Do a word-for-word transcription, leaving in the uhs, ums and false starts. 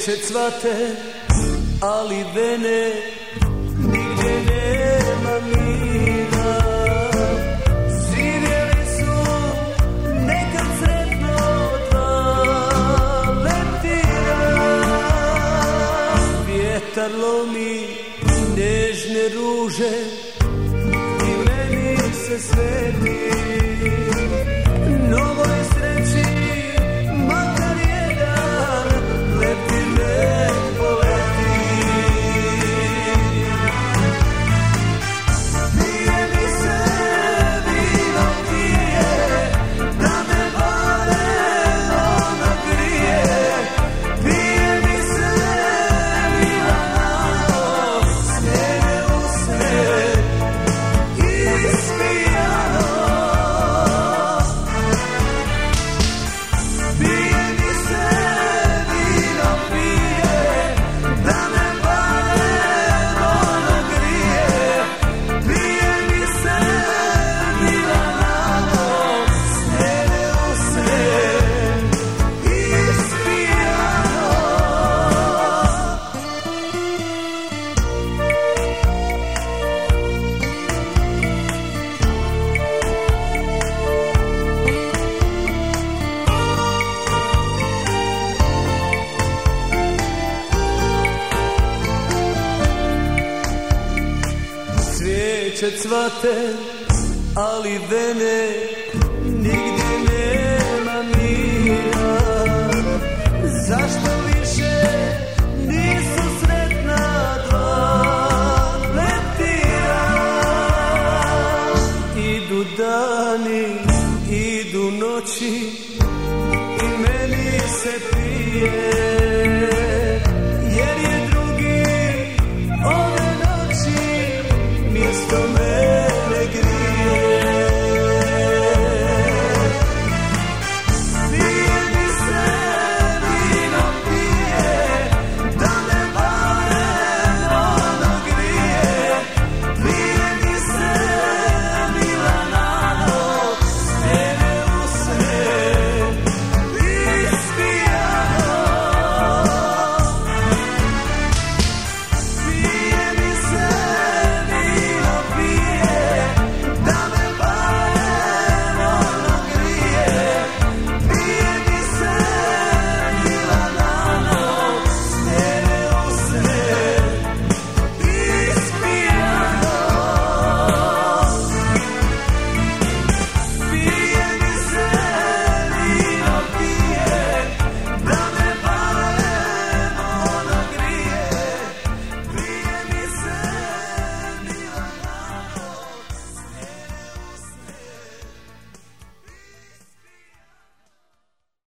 Cvijeće cvate, ali vene nigdje nema mira. Živjeli su nekad sretno dva leptira. Vjetar lomi nežne ruže i meni se sveti. Novoj sreći makar jedan leptire poleti. Pije mi se vino pije, da me barem ono grije. Pije mi se vino malo, snijene usne i ispijano. Pije mi se vino pije, da me barem ono grije. Pije mi se vino malo, snijene usne i ispijano. Cvijeće cvate, ali vene nigdje nema mira. Zašto više nisu sretna dva leptira? Idu dani, idu noći i meni se pije.